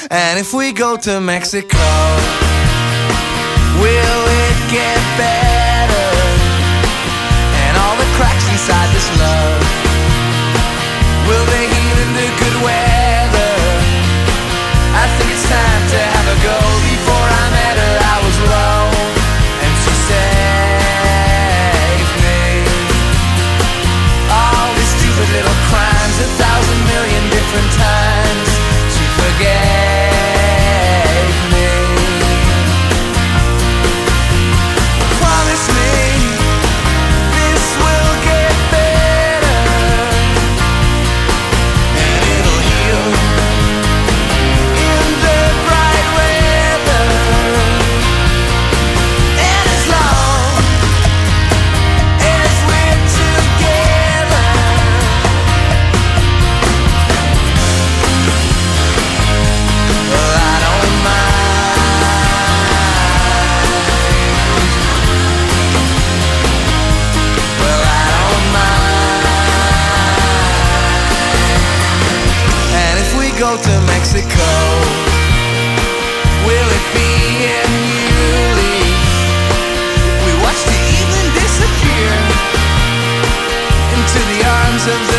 And if we go to Mexico, will it get better? And all the cracks inside this love, will they heal into good weather? I think it's time to have a go. Before I met her I was low, and she saved me. All these stupid little crimes, 1,000 million different times, she forgave me. Promise me this will get better, and it'll heal in the bright weather. And as long as we're together, well, I don't mind. Well, I don't mind. And if we go to Mexico, will it be in Yuli? We watch the evening disappear into the arms of the